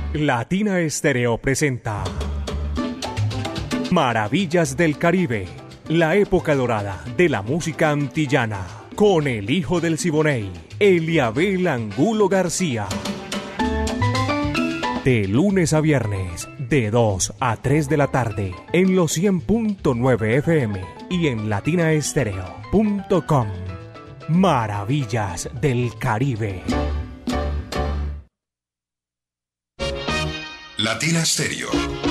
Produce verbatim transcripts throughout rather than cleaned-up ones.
Latina Estéreo presenta Maravillas del Caribe, la época dorada de la música antillana, con el hijo del Siboney, Eliabel Angulo García. De lunes a viernes, de dos a tres de la tarde, en los cien punto nueve F M y en latina estéreo punto com. Maravillas del Caribe. Latina Estéreo.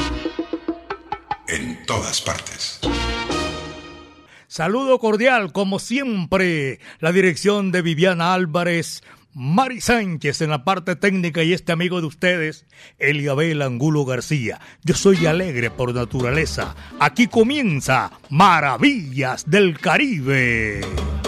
En todas partes. Saludo cordial, como siempre, la dirección de Viviana Álvarez, Mari Sánchez en la parte técnica y este amigo de ustedes, Eliabel Angulo García. Yo soy alegre por naturaleza. Aquí comienza Maravillas del Caribe.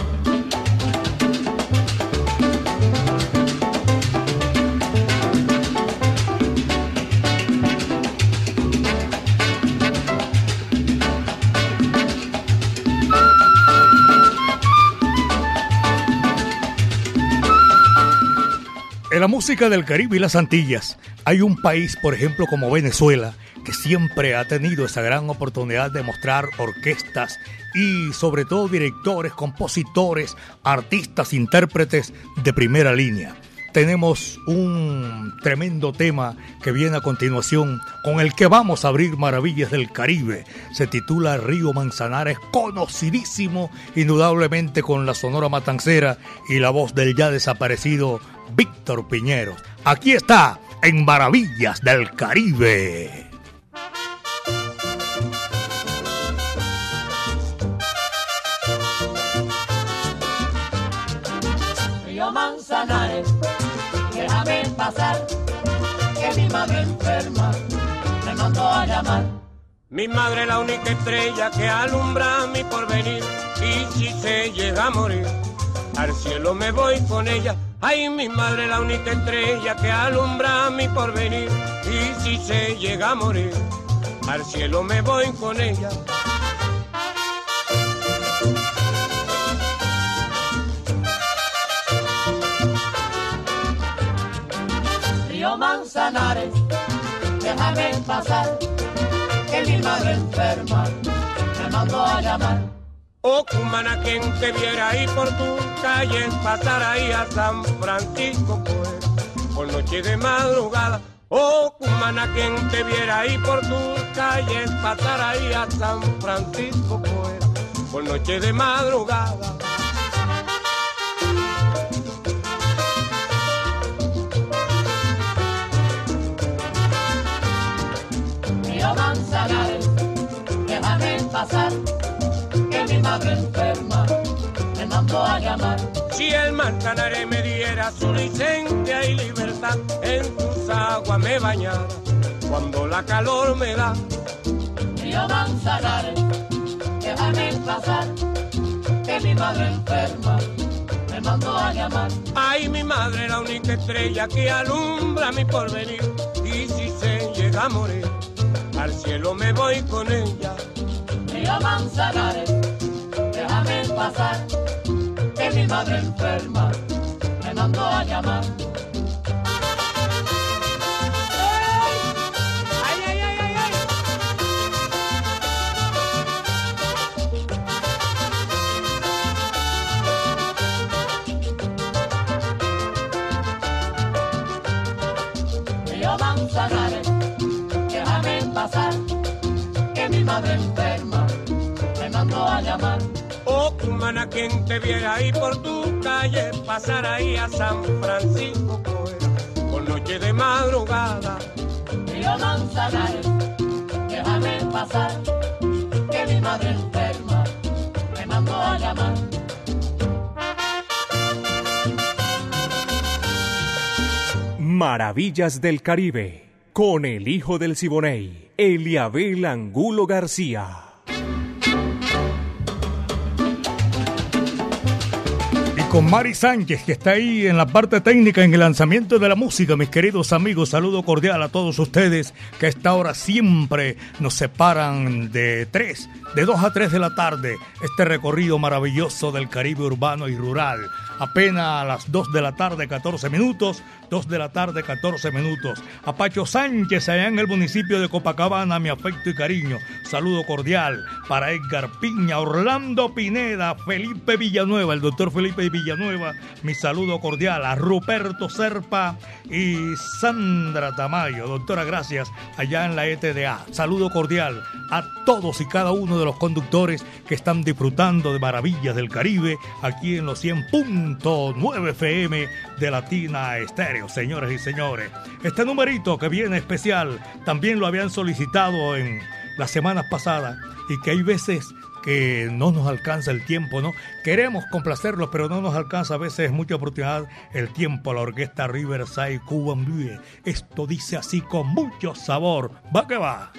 En la música del Caribe y las Antillas hay un país, por ejemplo, como Venezuela, que siempre ha tenido esa gran oportunidad de mostrar orquestas y sobre todo directores, compositores, artistas, intérpretes de primera línea. Tenemos un tremendo tema que viene a continuación, con el que vamos a abrir Maravillas del Caribe. Se titula Río Manzanares, conocidísimo indudablemente con la Sonora Matancera y la voz del ya desaparecido Víctor Piñeros. Aquí está, en Maravillas del Caribe. Río Manzanares, déjame pasar, que mi madre enferma me mandó a llamar. Mi madre la única estrella que alumbra mi porvenir, y si se llega a morir, al cielo me voy con ella. Ay, mi madre la única estrella que alumbra mi porvenir, y si se llega a morir, al cielo me voy con ella. Río Manzanares, déjame pasar, que mi madre enferma me mandó a llamar. Oh, cumana, quien te viera ahí por tu calle, pasar ahí a San Francisco, pues, por noche de madrugada. Oh, cumana, quien te viera ahí por tu calle, pasar ahí a San Francisco, pues, por noche de madrugada. Río Manzanares, déjame pasar, mi madre enferma me mandó a llamar. Si el Manzanares me diera su licencia y libertad, en sus aguas me bañara cuando la calor me da. Río Manzanares, déjame pasar, que mi madre enferma me mandó a llamar. Ay, mi madre la única estrella que alumbra mi porvenir, y si se llega a morir, al cielo me voy con ella. Río Manzanares, déjame pasar, que mi madre enferma me mandó a llamar. ¡Ay, ay, ay, ay, ay! Río Manzanares, déjame pasar, que mi madre enferma me mandó a llamar. Oh, cumana, quien te viera ahí por tu calle, pasar ahí a San Francisco, pues, por noche de madrugada. Río Manzanares, déjame pasar, que mi madre enferma me mandó a llamar. Maravillas del Caribe, con el hijo del Siboney, Eliabel Angulo García. Con Mari Sánchez, que está ahí en la parte técnica, en el lanzamiento de la música. Mis queridos amigos, saludo cordial a todos ustedes que a esta hora siempre nos separan de tres, de dos a tres de la tarde, este recorrido maravilloso del Caribe urbano y rural, apenas a las dos de la tarde, catorce minutos, dos de la tarde, catorce minutos. A Pacho Sánchez, allá en el municipio de Copacabana, mi afecto y cariño. Saludo cordial para Edgar Piña, Orlando Pineda, Felipe Villanueva, el doctor Felipe Villanueva, mi saludo cordial. A Ruperto Serpa y Sandra Tamayo, doctora, gracias, allá en la E T D A. Saludo cordial a todos y cada uno de los conductores que están disfrutando de Maravillas del Caribe aquí en los cien punto nueve F M de Latina Estéreo, señores y señores. Este numerito que viene especial también lo habían solicitado en las semanas pasadas y que hay veces que no nos alcanza el tiempo, ¿no? Queremos complacerlos, pero no nos alcanza a veces mucha oportunidad el tiempo. La orquesta Riverside Cuban Blue. Esto dice así con mucho sabor. Va que va.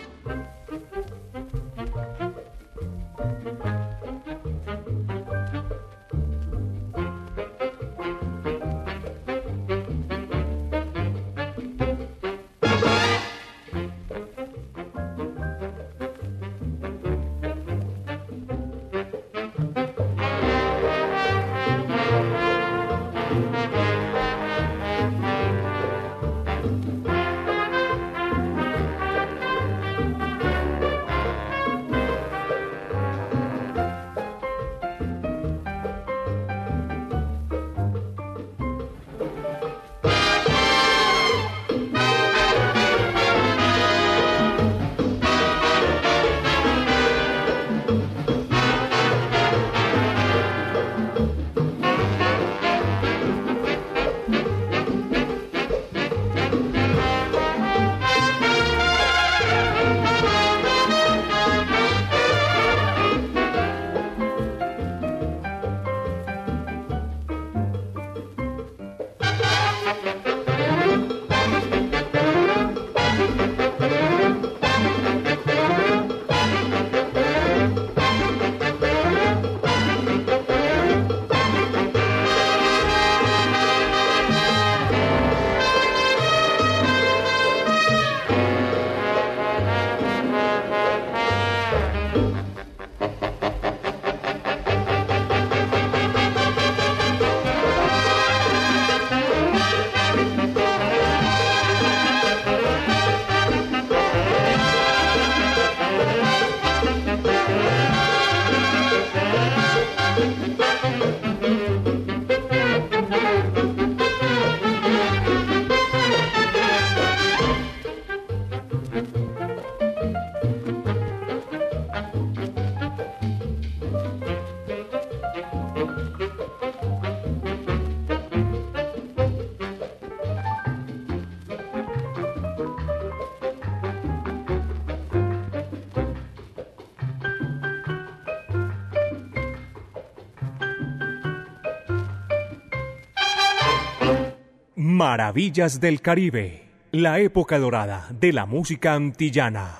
Maravillas del Caribe, la época dorada de la música antillana.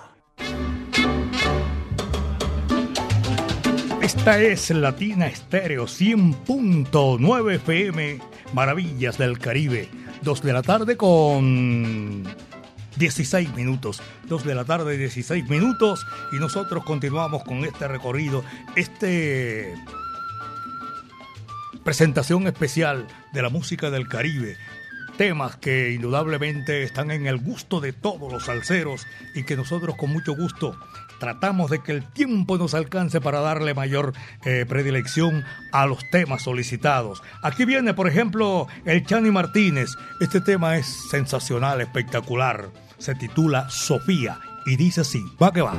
Esta es Latina Estéreo cien punto nueve F M, Maravillas del Caribe. Dos de la tarde con dieciséis minutos. Dos de la tarde, dieciséis minutos. Y nosotros continuamos con este recorrido, este presentación especial de la música del Caribe. Temas que indudablemente están en el gusto de todos los salseros y que nosotros con mucho gusto tratamos de que el tiempo nos alcance para darle mayor eh, predilección a los temas solicitados. Aquí viene, por ejemplo, el Chani Martínez. Este tema es sensacional, espectacular. Se titula Sofía y dice así, va que va.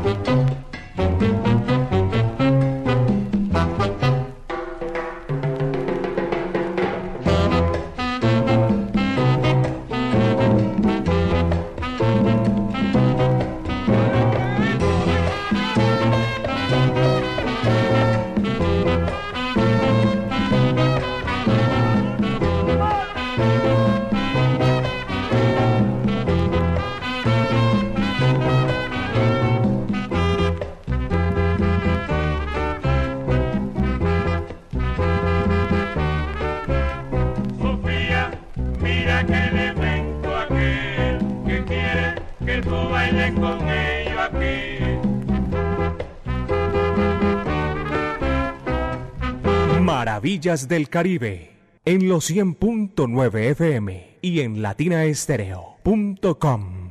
Maravillas del Caribe, en los cien punto nueve F M y en latina estéreo punto com.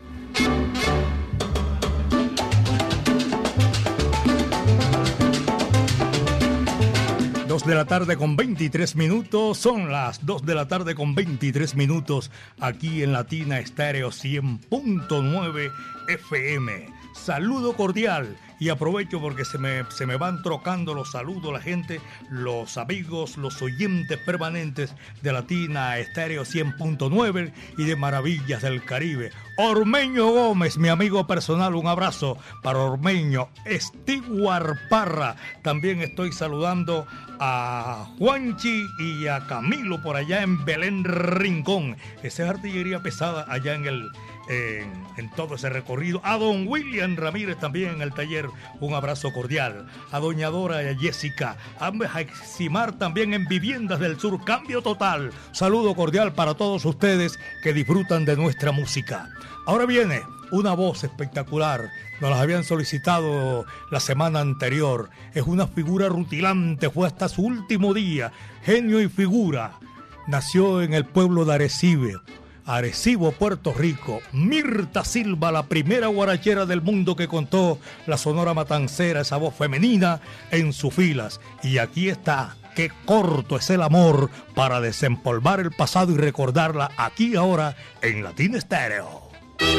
Dos de la tarde con veintitrés minutos, son las dos de la tarde con veintitrés minutos aquí en Latina Estéreo cien punto nueve F M. Saludo cordial y aprovecho porque se me, se me van trocando los saludos la gente, los amigos, los oyentes permanentes de Latina Estéreo cien punto nueve y de Maravillas del Caribe. Ormeño Gómez, mi amigo personal, un abrazo para Ormeño. Estiguar Parra, también estoy saludando a Juanchi y a Camilo por allá en Belén Rincón. Esa es artillería pesada allá en el en, en todo ese recorrido. A don William Ramírez también en el taller, un abrazo cordial. A doña Dora y a Jessica. A Maximar también en Viviendas del Sur, Cambio Total. Saludo cordial para todos ustedes que disfrutan de nuestra música. Ahora viene una voz espectacular. Nos las habían solicitado la semana anterior. Es una figura rutilante, fue hasta su último día. Genio y figura. Nació en el pueblo de Arecibo, Arecibo, Puerto Rico. Mirta Silva, la primera guarachera del mundo que contó la Sonora Matancera, esa voz femenina en sus filas. Y aquí está. Qué corto es el amor para desempolvar el pasado y recordarla aquí ahora en Latina Estéreo.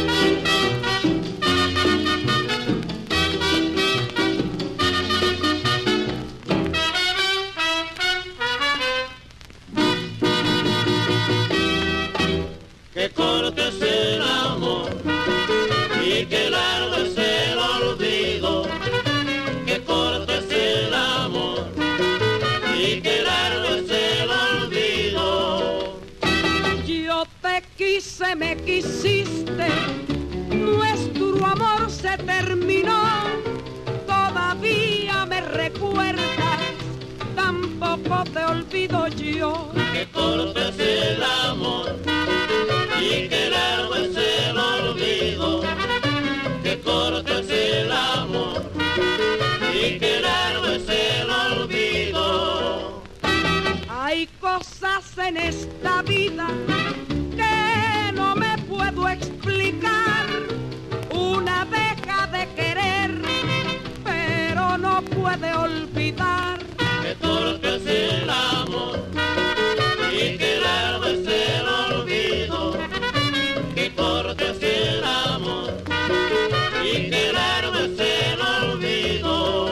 Qué corto es el amor y qué largo es el olvido. Qué corto es el amor y qué largo es el olvido. Yo te quise, me quisiste, nuestro amor se terminó. Todavía me recuerdas, tampoco te olvido yo. Qué corto es el amor y qué largo es el olvido. Qué corto es el amor y qué largo es el olvido. Hay cosas en esta vida que no me puedo explicar. Una deja de querer, pero no puede olvidar. Qué corto es el amor y qué largo es el olvido. Qué corto es el amor y qué largo es el olvido.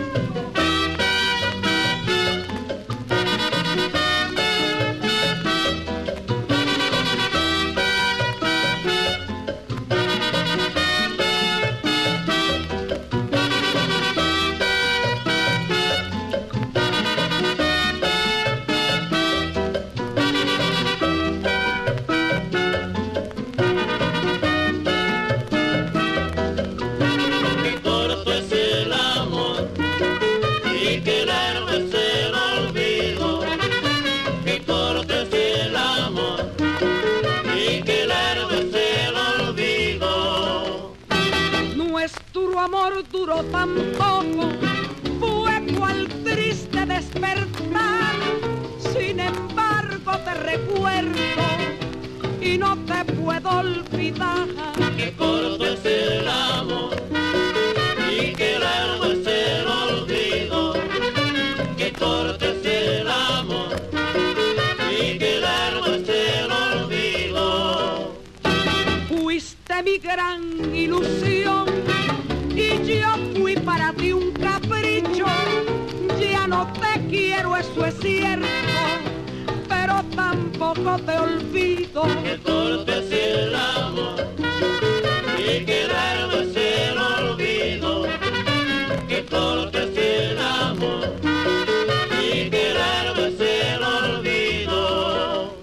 Amor duró tan poco, fue cual triste despertar. Sin embargo te recuerdo y no te puedo olvidar. Qué corto es el amor y qué largo es el olvido. Qué corto es el amor y qué largo es el olvido. Fuiste mi gran ilusión y tampoco te olvido. Que cortes el amor y que el alma se el olvido. Que cortes el amor y que el alma se el olvido.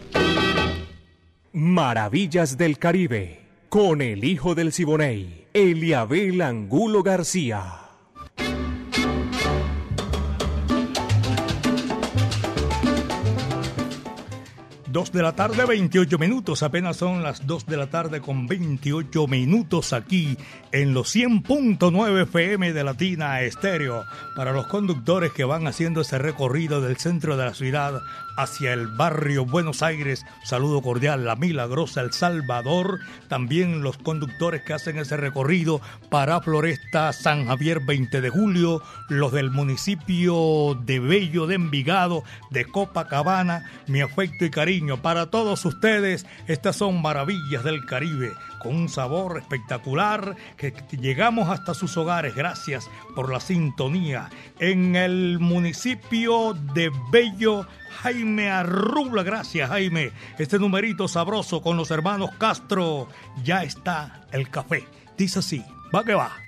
Maravillas del Caribe, con el hijo del Siboney, Eliabel Angulo García. Dos de la tarde, veintiocho minutos. Apenas son las dos de la tarde con veintiocho minutos aquí en los cien punto nueve F M de Latina Estéreo. Para los conductores que van haciendo ese recorrido del centro de la ciudad hacia el barrio Buenos Aires, saludo cordial, La Milagrosa, El Salvador. También los conductores que hacen ese recorrido para Floresta, San Javier, veinte de julio, los del municipio de Bello de Envigado, de Copacabana, mi afecto y cariño para todos ustedes. Estas son Maravillas del Caribe, con un sabor espectacular que llegamos hasta sus hogares. Gracias por la sintonía. En el municipio de Bello, Jaime Arrubla, gracias Jaime. Este numerito sabroso con los hermanos Castro. Ya está el café. Dice así, va que va.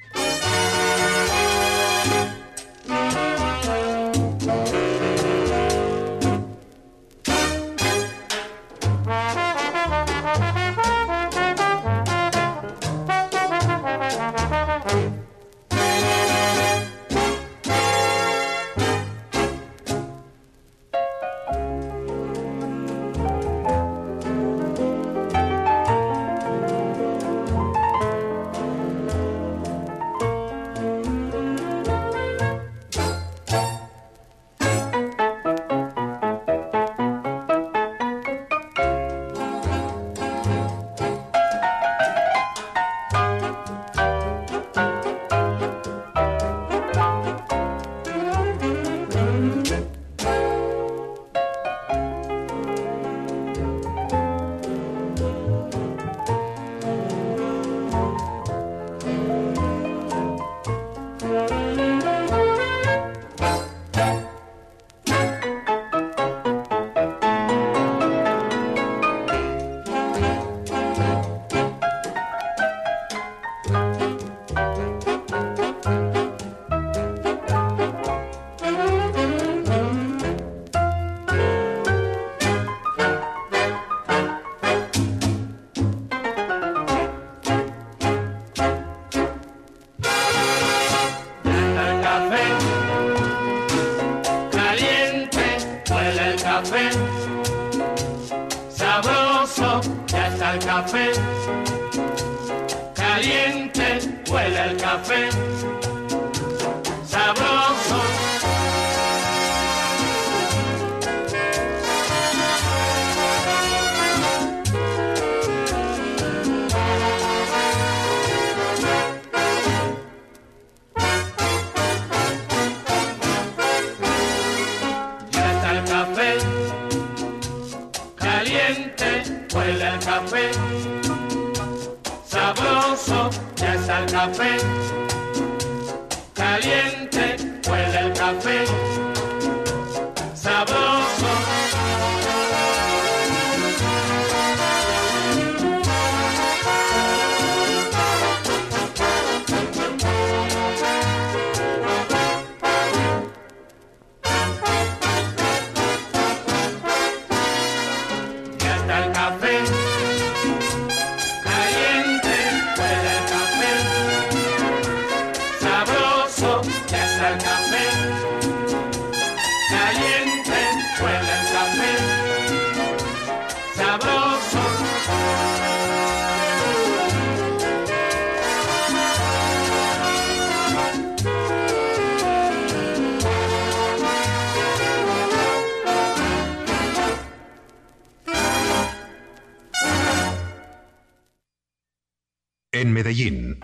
En Medellín,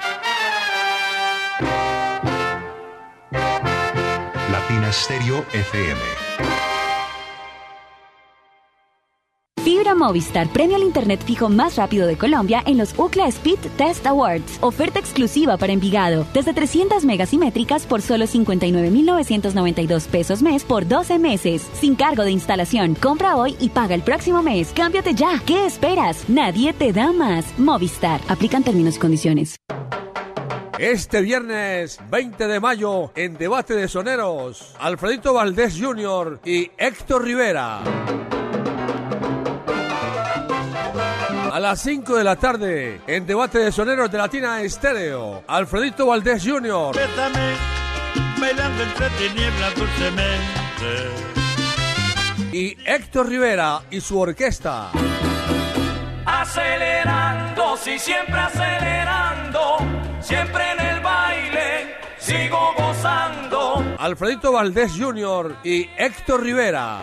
Latina Estéreo F M. Fibra Movistar, premio al internet fijo más rápido de Colombia en los Ookla Speed Test Awards. Oferta exclusiva para Envigado. Desde trescientas megas simétricas por solo cincuenta y nueve mil novecientos noventa y dos pesos mes por doce meses. Sin cargo de instalación. Compra hoy y paga el próximo mes. Cámbiate ya. ¿Qué esperas? Nadie te da más. Movistar. Aplican términos y condiciones. Este viernes veinte de mayo, en Debate de Soneros, Alfredito Valdés junior y Héctor Rivera. A las cinco de la tarde, en Debate de Soneros de Latina Estéreo, Alfredito Valdés junior Bésame, bailando entre tinieblas dulcemente. Y Héctor Rivera y su orquesta. Acelerando, sí, siempre acelerando, siempre en el baile, sigo gozando. Alfredito Valdés junior y Héctor Rivera.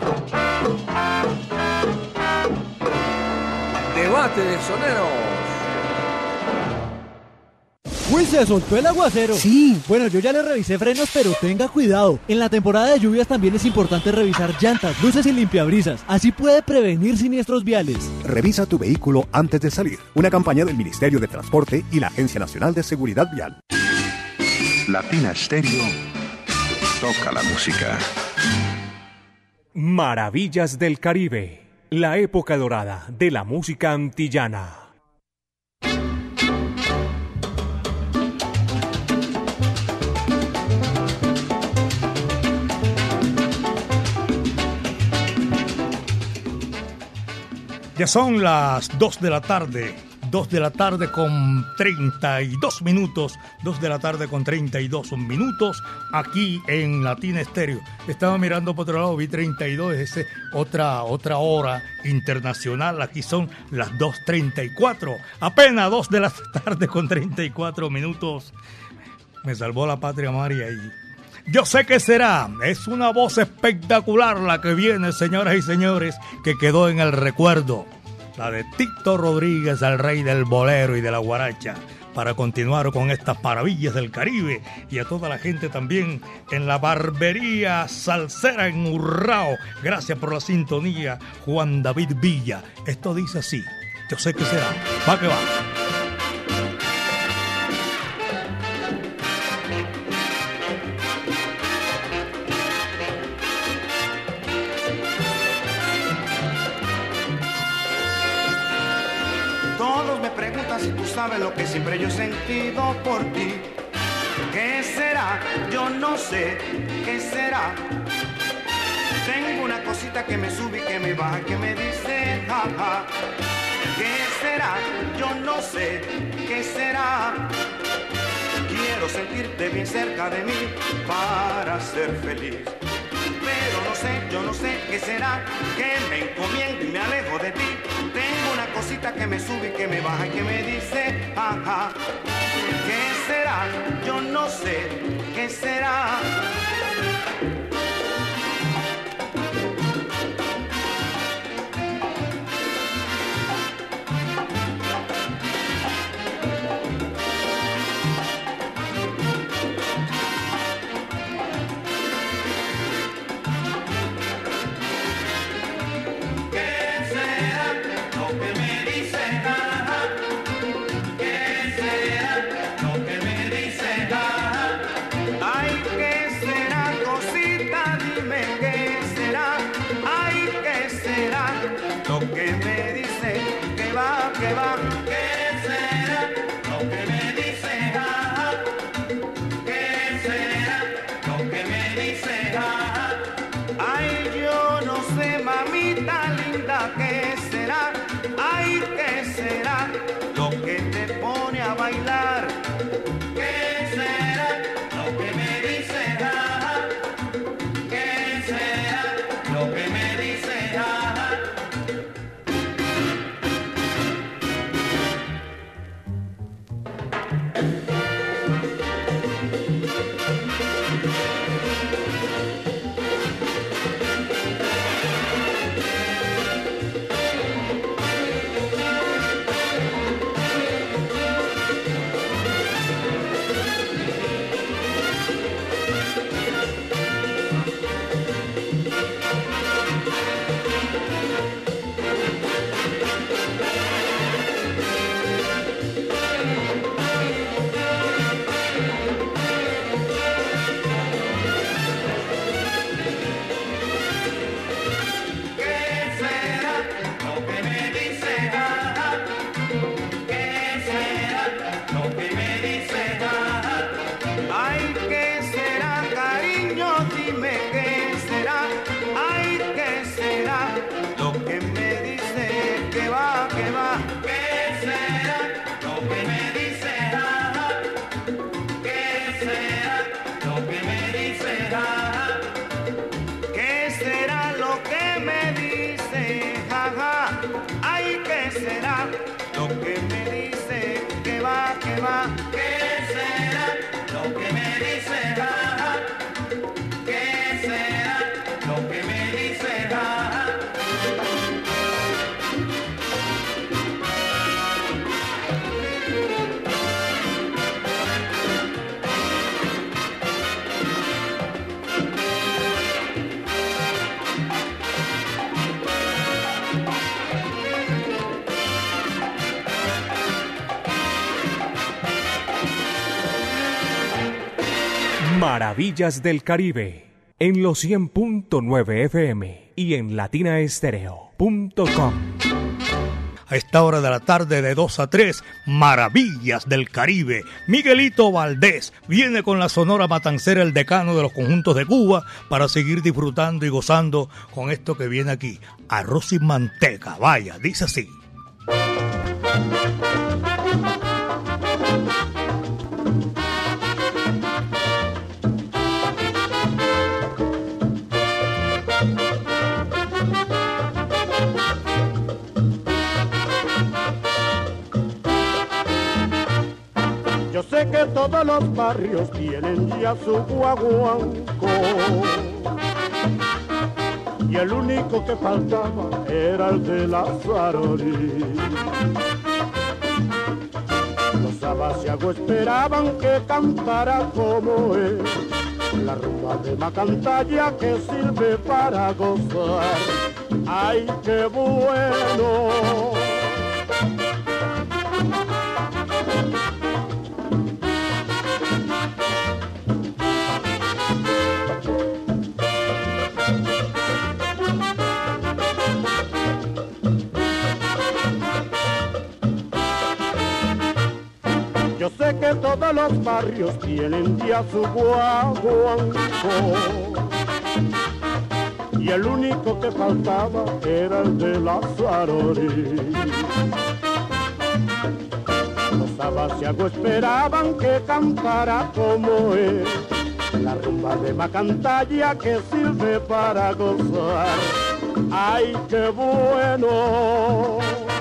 Debate de Soneros. Uy, se soltó el aguacero. Sí, bueno, yo ya le revisé frenos, pero tenga cuidado. En la temporada de lluvias también es importante revisar llantas, luces y limpiabrisas. Así puede prevenir siniestros viales. Revisa tu vehículo antes de salir. Una campaña del Ministerio de Transporte y la Agencia Nacional de Seguridad Vial. Latina Estéreo toca la música. Maravillas del Caribe. La época dorada de la música antillana. Ya son las dos de la tarde, dos de la tarde con treinta y dos minutos, dos de la tarde con treinta y dos minutos, aquí en Latina Estéreo. Estaba mirando por otro lado, vi treinta y dos, es ese, otra, otra hora internacional, aquí son las dos treinta y cuatro, apenas dos de la tarde con treinta y cuatro minutos. Me salvó la patria María y... Yo sé que será, es una voz espectacular la que viene, señoras y señores, que quedó en el recuerdo. La de Tito Rodríguez, el rey del bolero y de la guaracha, para continuar con estas maravillas del Caribe. Y a toda la gente también en la barbería salsera en Urrao. Gracias por la sintonía, Juan David Villa. Esto dice así, yo sé que será, va que va. Si tú sabes lo que siempre yo he sentido por ti, ¿qué será? Yo no sé, ¿qué será? Tengo una cosita que me sube y que me baja, que me dice, jaja. ¿Qué será? Yo no sé, ¿qué será? Quiero sentirte bien cerca de mí para ser feliz. Pero no sé, yo no sé qué será, que me encomiendo y me alejo de ti. Tengo una cosita que me sube y que me baja y que me dice, ajá. ¿Qué será? Yo no sé, ¿qué será? será lo que me dice, jaja? ¿Qué será lo que me dice, jaja? Ay, ¿qué será lo que me dice, que va, que va? ¿Qué será lo que me dice, jaja? ¿Qué será lo que me dice, jaja? Maravillas del Caribe, en los cien punto nueve F M y en latina estéreo punto com. A esta hora de la tarde de dos a tres, Maravillas del Caribe. Miguelito Valdés viene con la Sonora Matancera, el decano de los conjuntos de Cuba, para seguir disfrutando y gozando con esto que viene aquí. Arroz sin manteca, vaya, dice así. Yo sé que todos los barrios tienen ya su guaguanco, y el único que faltaba era el de Lazaroni. Los abasiagos esperaban que cantara como él, la rumba de Macantalla que sirve para gozar. ¡Ay, qué bueno! Yo sé que todos los barrios tienen ya su guaguanco, y el único que faltaba era el de Lazaroni. Los abasiagos esperaban que cantara como él, la rumba de Macantalla que sirve para gozar. ¡Ay, qué bueno!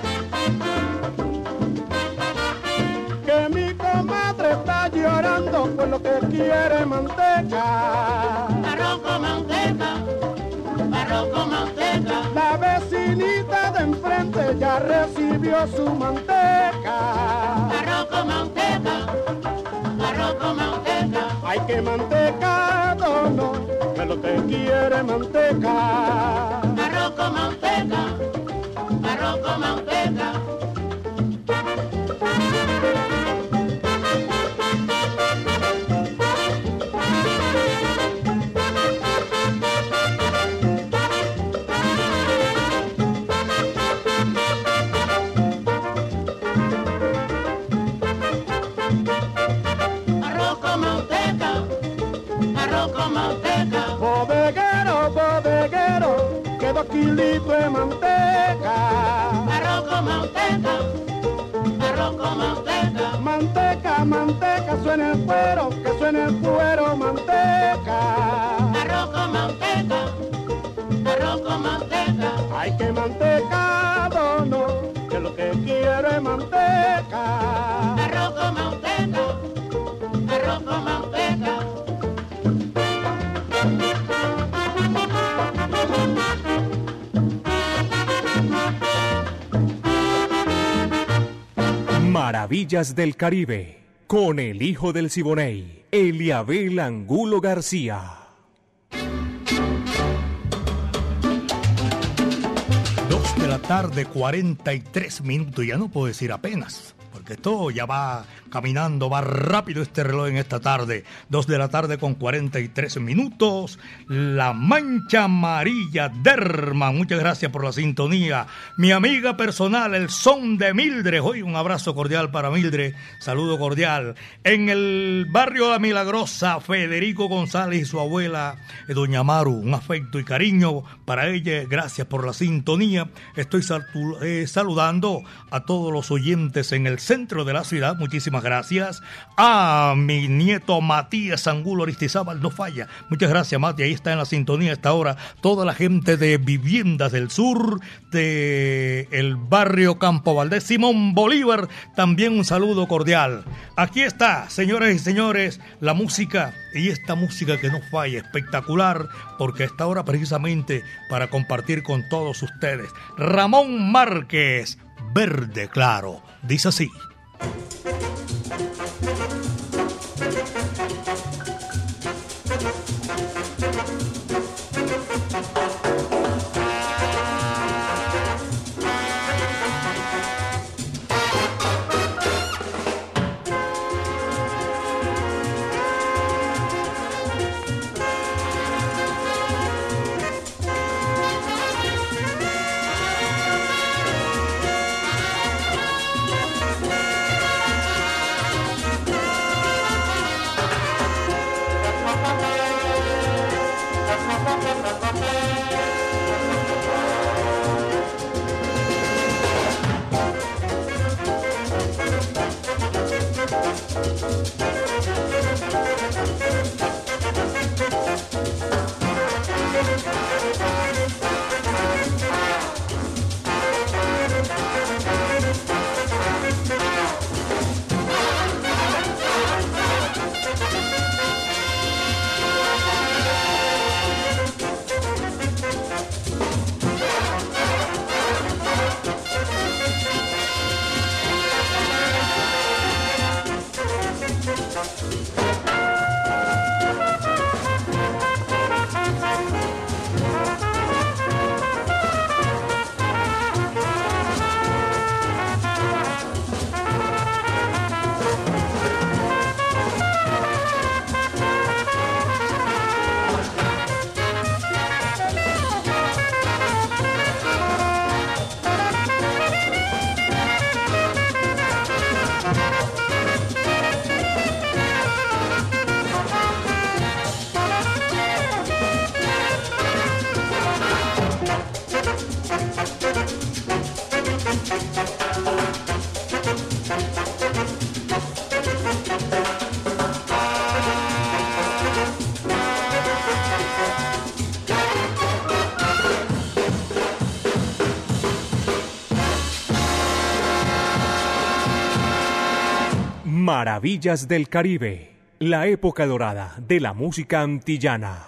Que mi comadre está llorando por lo que quiere manteca. Arroz con manteca, arroz con manteca. La vecinita de enfrente ya recibió su manteca. Arroz con manteca, arroz con manteca. Ay, que mantecado no, que lo que quiere manteca. Arroz con manteca, arroz con manteca. Bodeguero, bodeguero, que dos kilitos de manteca. Arroz con manteca, arroz con manteca. Manteca, manteca, suena el cuero, que suena el cuero, manteca. Arroz con manteca, arroz con manteca. Ay, que mantecado no, que lo que quiero es manteca. Arroz con manteca, arroz con manteca. Maravillas del Caribe, con el hijo del Siboney, Eliabel Angulo García. Dos de la tarde, cuarenta y tres minutos, ya no puedo decir apenas, porque esto ya va caminando, va rápido este reloj en esta tarde. Dos de la tarde con cuarenta y tres minutos. La Mancha Amarilla Derman, muchas gracias por la sintonía. Mi amiga personal, el son de Mildred. Hoy un abrazo cordial para Mildred, saludo cordial. En el barrio La Milagrosa, Federico González y su abuela, eh, doña Maru, un afecto y cariño para ella. Gracias por la sintonía. Estoy sal- eh, saludando a todos los oyentes en el centro centro de la ciudad, muchísimas gracias. A mi nieto Matías Angulo Aristizábal, no falla. Muchas gracias, Mati, ahí está en la sintonía a esta hora. Toda la gente de Viviendas del Sur, de el barrio Campo Valdés, Simón Bolívar, también un saludo cordial. Aquí está, señoras y señores, la música, y esta música que no falla, espectacular, porque a esta hora precisamente para compartir con todos ustedes. Ramón Márquez, Verde Claro, dice así. Maravillas del Caribe, la época dorada de la música antillana.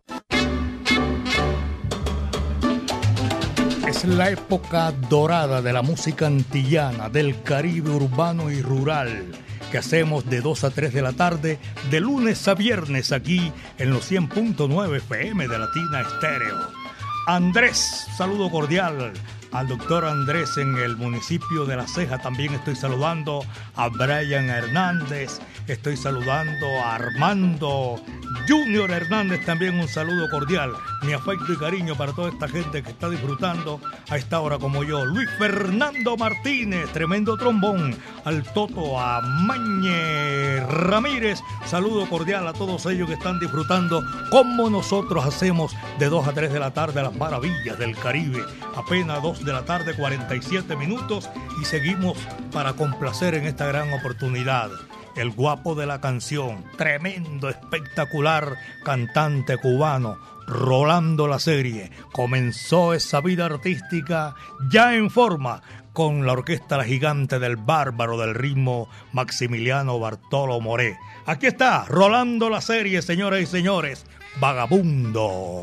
Es la época dorada de la música antillana, del Caribe urbano y rural, que hacemos de dos a tres de la tarde, de lunes a viernes, aquí en los cien punto nueve F M de Latina Estéreo. Andrés, saludo cordial al doctor Andrés en el municipio de La Ceja. También estoy saludando a Brian Hernández, estoy saludando a Armando Junior Hernández, también un saludo cordial, mi afecto y cariño para toda esta gente que está disfrutando a esta hora como yo. Luis Fernando Martínez, tremendo trombón, al Toto Amañe Ramírez, saludo cordial a todos ellos que están disfrutando como nosotros hacemos de dos a tres de la tarde las maravillas del Caribe. Apenas dos de la tarde, cuarenta y siete minutos, y seguimos para complacer en esta gran oportunidad. El guapo de la canción, tremendo, espectacular cantante cubano, Rolando La Serie, comenzó esa vida artística ya en forma con la orquesta La Gigante del Bárbaro del ritmo Maximiliano Bartolo Moré. Aquí está Rolando La Serie, señoras y señores, Vagabundo.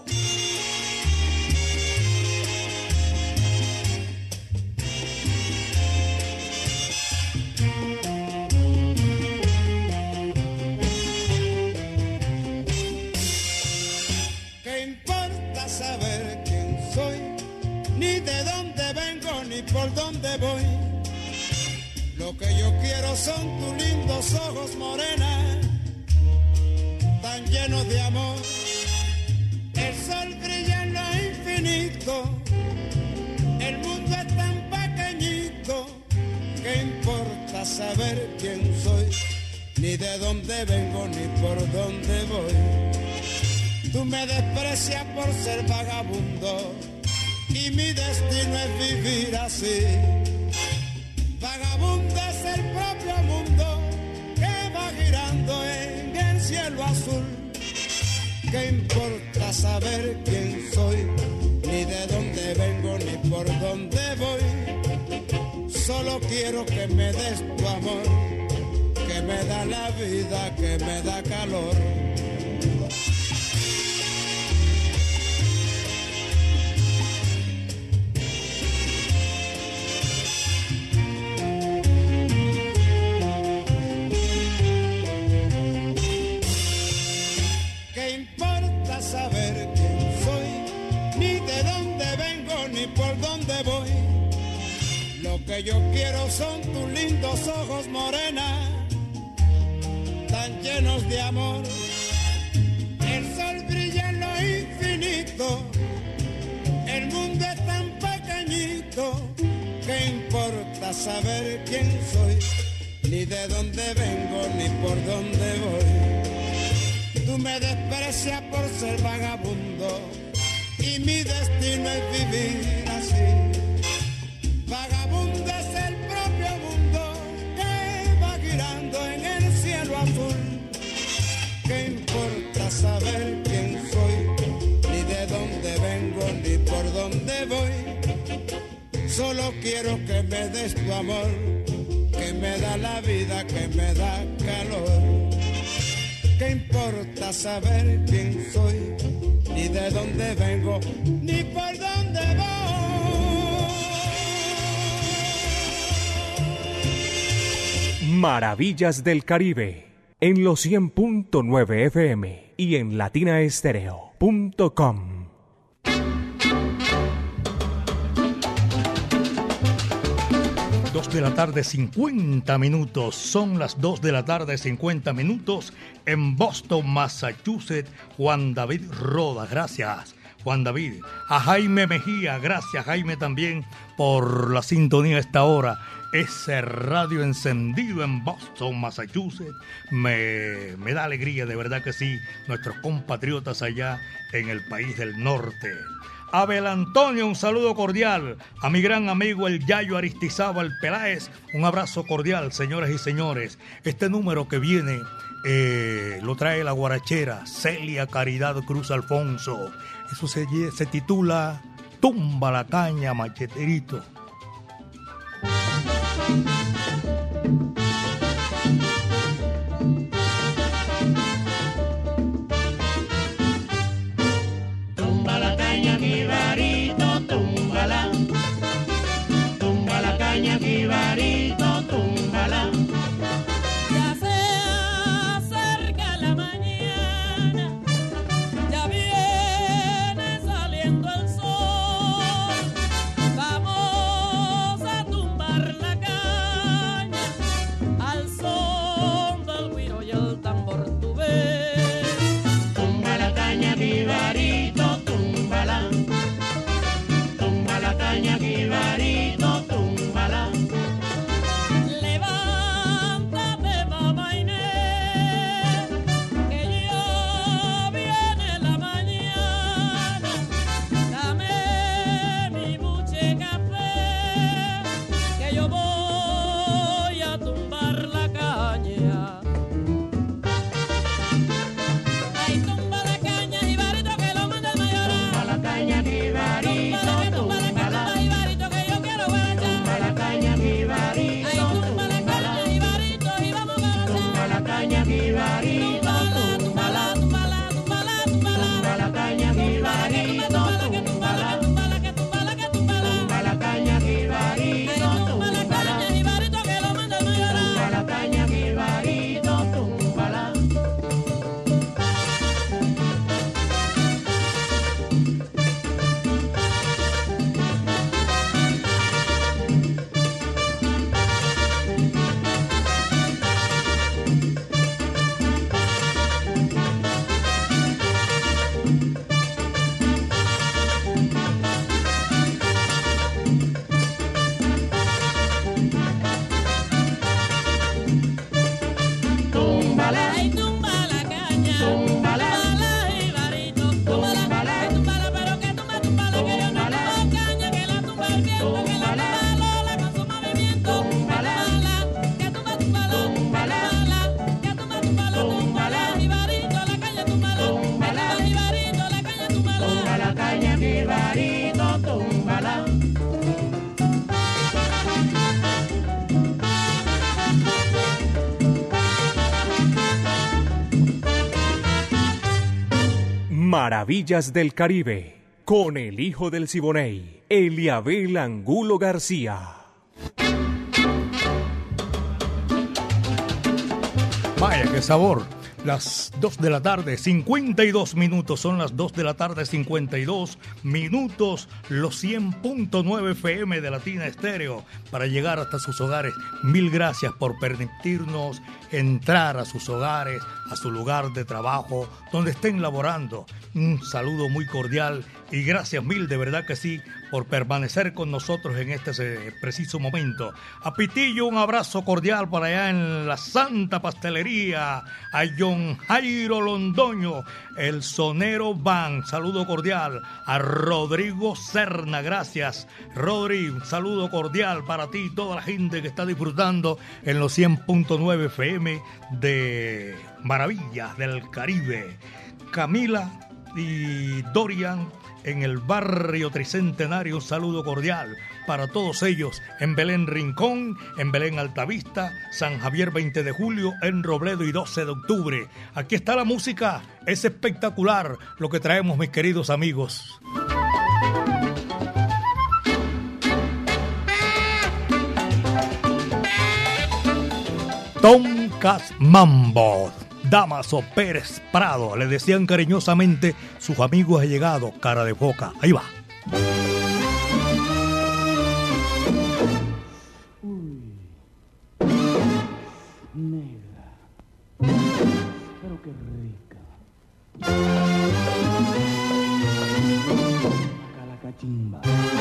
Por dónde voy, lo que yo quiero son tus lindos ojos, morena, tan llenos de amor. El sol brilla en lo infinito, el mundo es tan pequeñito, ¿qué importa saber quién soy? Ni de dónde vengo, ni por dónde voy. Tú me desprecias por ser vagabundo, y mi destino es vivir así. Vagabundo es el propio mundo que va girando en el cielo azul. ¿Qué importa saber quién soy? Ni de dónde vengo, ni por dónde voy. Solo quiero que me des tu amor, que me da la vida, que me da calor. ¿Qué importa saber quién soy? Ni de dónde vengo, ni por dónde voy. Lo que yo quiero son tus lindos ojos, morena, tan llenos de amor. El sol brilla en lo infinito, el mundo es tan pequeñito. ¿Qué importa saber quién soy? Ni de dónde vengo, ni por dónde voy. Tú me desprecias por ser vagabundo y mi destino es vivir así. Vagabundo es el propio mundo que va girando en el cielo azul. ¿Qué importa saber quién soy? Ni de dónde vengo, ni por dónde voy. Solo quiero que me des tu amor, que me da la vida, que me da calor. ¿Qué importa saber quién soy? Ni de dónde vengo, ni por dónde voy. Maravillas del Caribe, en los cien punto nueve F M y en latina estéreo punto com. Dos de la tarde, cincuenta minutos. Son las dos de la tarde, cincuenta minutos en Boston, Massachusetts. Juan David Roda, gracias, Juan David. A Jaime Mejía, gracias, Jaime, también por la sintonía a esta hora. Ese radio encendido en Boston, Massachusetts. Me, me da alegría, de verdad que sí, nuestros compatriotas allá en el país del norte. Abel Antonio, un saludo cordial. A mi gran amigo el Yayo Aristizábal Peláez, un abrazo cordial, señoras y señores. Este número que viene eh, lo trae la guarachera Celia Caridad Cruz Alfonso. Eso se, se titula Tumba la caña, macheterito. Tumba la caña, jibarito, túmbala. Tumba la caña, jibarito, túmbala. Ya se acerca la mañana, ya viene saliendo el sol. Vamos a tumbar la caña. Maravillas del Caribe, con el hijo del Siboney, Eliabel Angulo García. Vaya, qué sabor. Las dos de la tarde, cincuenta y dos minutos. Son las dos de la tarde, cincuenta y dos minutos. Los cien punto nueve F M de Latina Estéreo para llegar hasta sus hogares. Mil gracias por permitirnos entrar a sus hogares, a su lugar de trabajo, donde estén laborando. Un saludo muy cordial y gracias mil, de verdad que sí, por permanecer con nosotros en este preciso momento. A Pitillo, un abrazo cordial por allá en la Santa Pastelería. A John Jairo Londoño, el Sonero Van, saludo cordial. A Rodrigo Serna, gracias Rodri, un saludo cordial para ti y toda la gente que está disfrutando en los cien punto nueve F M de Maravillas del Caribe. Camila y Dorian en el barrio Tricentenario, un saludo cordial para todos ellos en Belén Rincón, en Belén Altavista, San Javier veinte de julio, en Robledo y doce de octubre. Aquí está la música, es espectacular lo que traemos, mis queridos amigos. Tomcas Mambo, Damaso Pérez Prado, le decían cariñosamente sus amigos allegados, cara de boca. Ahí va. Negra, pero qué rica. Acá la cachimba.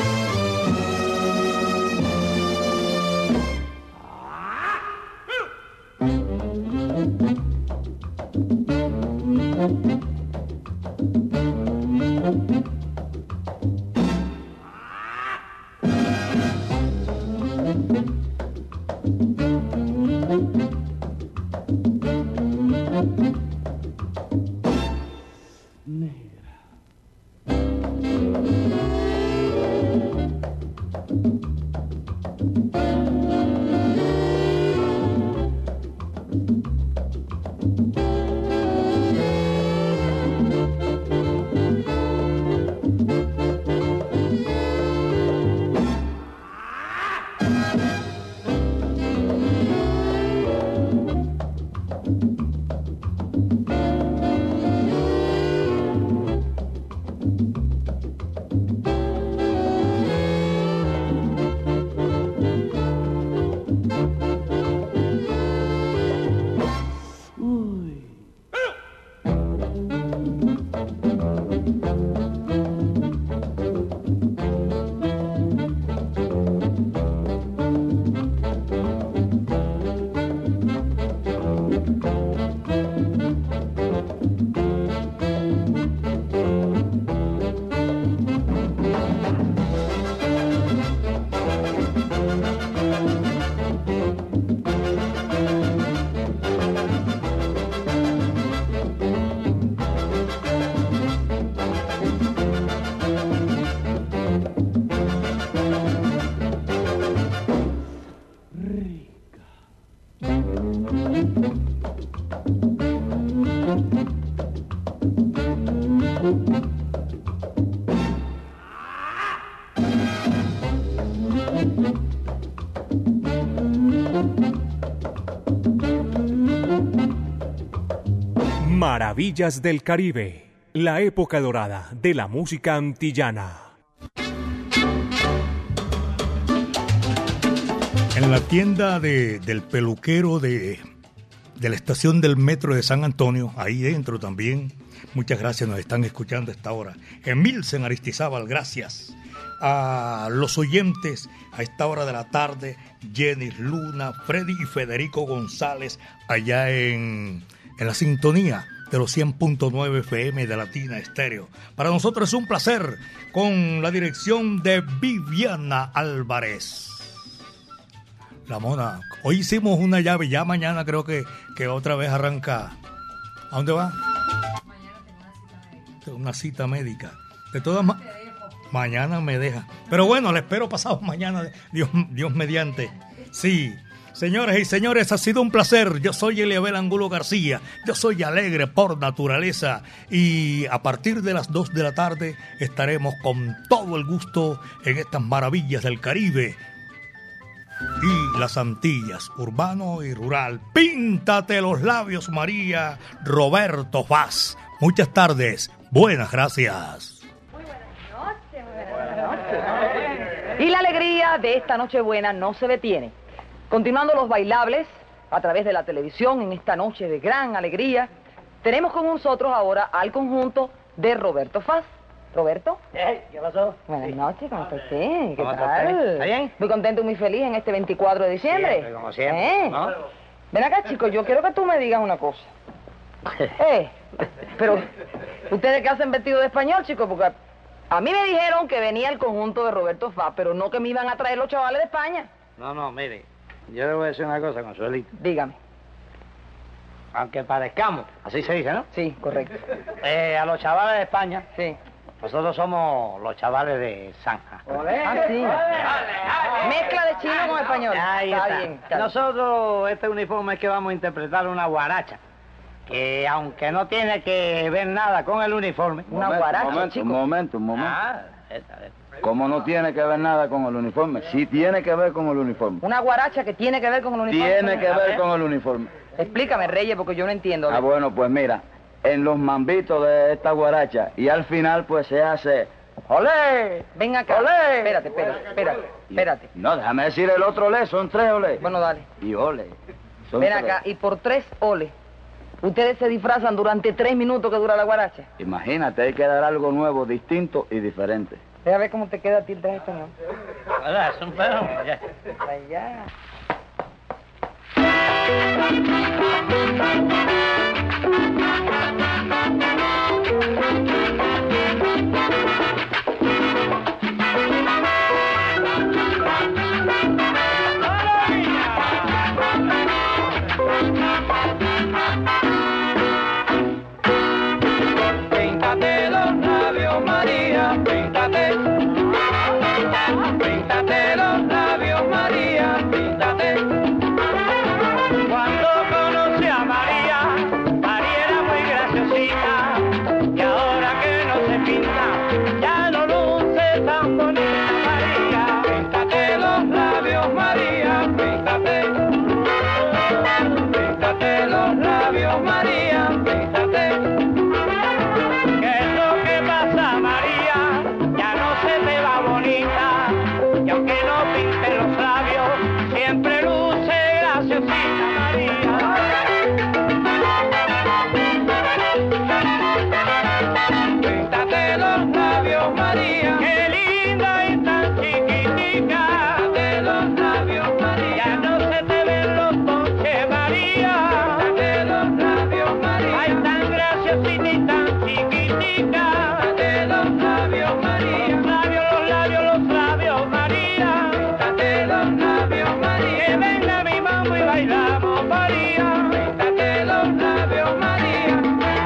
Maravillas del Caribe, la época dorada de la música antillana. En la tienda de, del peluquero de, de la estación del metro de San Antonio, ahí dentro también, muchas gracias, nos están escuchando a esta hora. Emilsen Aristizábal, gracias. A los oyentes a esta hora de la tarde, Jenny Luna, Freddy y Federico González, allá en, en la sintonía de los cien punto nueve F M de Latina Estéreo. Para nosotros es un placer, con la dirección de Viviana Álvarez. La Mona, hoy hicimos una llave, ya mañana creo que, que otra vez arranca. ¿A dónde va? Mañana tengo una cita médica. Una cita médica. De todas maneras, mañana me deja. Pero bueno, le espero pasado mañana, Dios, Dios mediante. Sí, Señores y señores, ha sido un placer. Yo soy Eliabel Angulo García. Yo soy alegre por naturaleza. Y a partir de las dos de la tarde estaremos con todo el gusto en estas maravillas del Caribe y las Antillas, urbano y rural. Píntate los labios, María. Roberto Faz. Muchas tardes. Buenas gracias. Y la alegría de esta Nochebuena no se detiene. Continuando los bailables a través de la televisión en esta noche de gran alegría, tenemos con nosotros ahora al conjunto de Roberto Faz. ¿Roberto? Hey, ¿qué pasó? Buenas noches, ¿cómo está usted? ¿Qué ¿Cómo está tal? usted? ¿Está bien? Muy contento y muy feliz en este veinticuatro de diciembre. Siempre, como siempre, ¿Eh? ¿no? Ven acá, chicos, yo quiero que tú me digas una cosa. Eh, pero, ¿ustedes qué hacen vestido de español, chicos? Porque a mí me dijeron que venía el conjunto de Roberto Faz, pero no que me iban a traer los chavales de España. No, no, mire, yo le voy a decir una cosa, Consuelito. Dígame. Aunque parezcamos, así se dice, ¿no? Sí, correcto. Eh, a los chavales de España, sí. Nosotros somos los chavales de Zanja. Ah, sí. Mezcla de chino con español. Ahí está, está. bien. Está Nosotros, este uniforme es que vamos a interpretar una guaracha. Que aunque no tiene que ver nada con el uniforme. Una guaracha, Un momento, chico. un momento, un momento. Ah, esta, esta. ¿Cómo no tiene que ver nada con el uniforme? Sí tiene que ver con el uniforme. Una guaracha que tiene que ver con el uniforme. Tiene que ver con el uniforme. Explícame, Reyes, porque yo no entiendo. Ah, bueno, pues mira, en los mambitos de esta guaracha y al final pues se hace ¡olé! Ven acá. ¡Olé! Espérate, espérate, espérate, espérate. No, déjame decir el otro olé, son tres olé. Bueno, dale. Y ole. Son Ven tres. acá, y por tres oles, ¿ustedes se disfrazan durante tres minutos que dura la guaracha? Imagínate, hay que dar algo nuevo, distinto y diferente. Deja ver cómo te queda a ti el traje español. ¿Verdad? Es un perro. Ya. Allá. Píntate los labios, María, píntate. Píntate los labios, María, píntate. Cuando conocí a María, María era muy graciosita. Y ahora que no se pinta, ya no luce tan bonita. María, píntate los labios, María, píntate. Píntate los labios, María, píntate. ¿Qué es lo que pasa, María? Ya no se te va bonita. Y aunque no pinte los labios, siempre luce graciosita, María. Píntate los labios, María. Qué linda y tan chiquitica. Píntate los labios, María. Ya no se te ven los ponches, María. Píntate los labios, María. Ay, tan graciosita y tan chiquitica. Píntate los labios, María. Los labios, los labios, los labios, María. Píntate los labios, María. Que venga mi mambo y bailamos, María. Píntate los labios, María.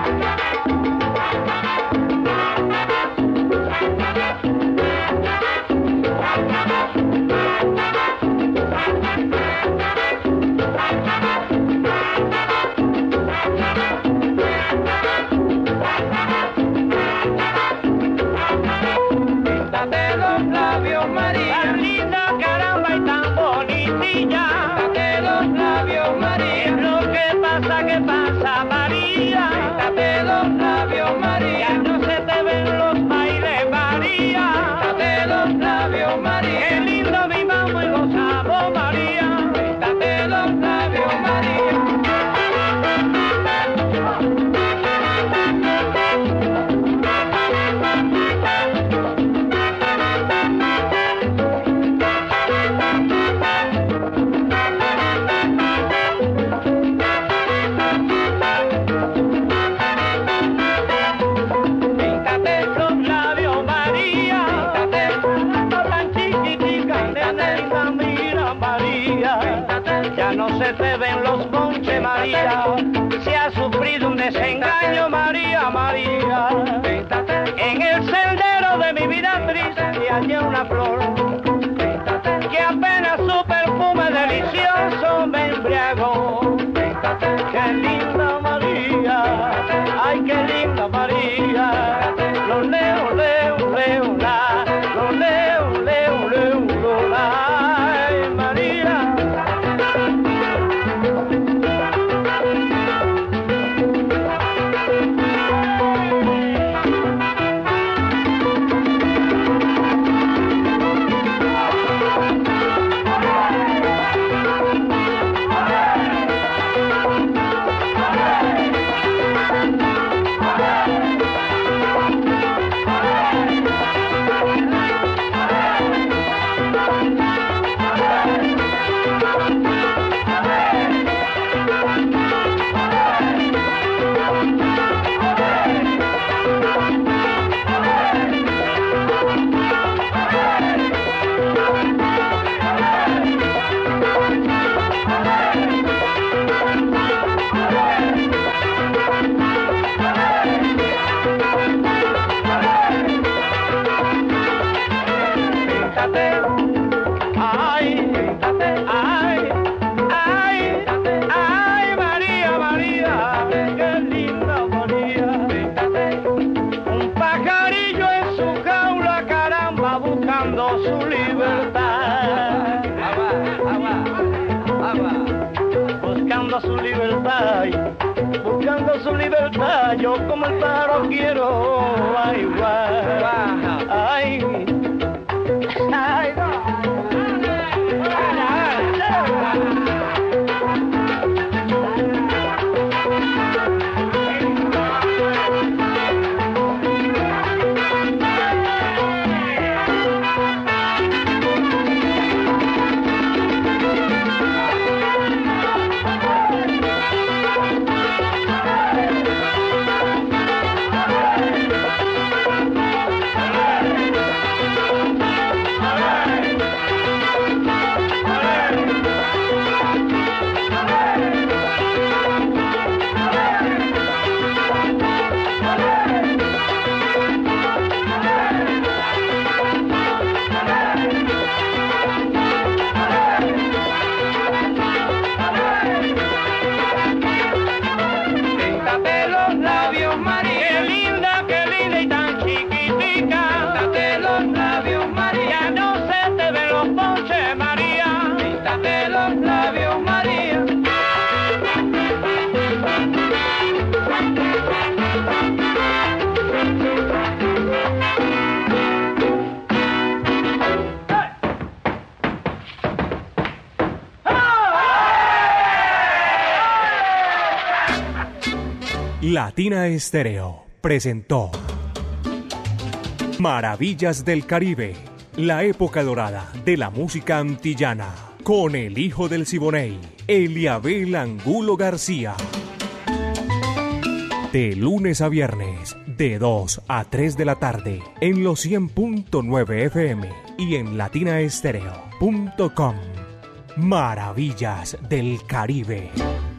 Píntate los labios, María. Tan linda, caramba, y tan bonitilla. Píntate los labios, María. Es lo que pasa, que pasa, María. Píntate los labios, María. Ya no se te ven los bailes, María. Píntate los labios, María. Qué lindo mi mambo y gozamos, María. Píntate los labios, María. Píntate los labios, María. Píntate tan chiquitica, linda, mira, María. Píntate, ya no se te ven los ponches, María. Se ha sufrido un desengaño, María, María. Píntate, en el sendero de mi vida triste hallé una flor. Píntate, que apenas su perfume delicioso su libertad, yo como el pájaro quiero, ay, guay, ay, ay, Latina Estéreo presentó Maravillas del Caribe, la época dorada de la música antillana, con el hijo del Siboney, Eliabel Angulo García. De lunes a viernes, de dos a tres de la tarde, en los cien punto nueve F M y en latinaestereo punto com. Maravillas del Caribe.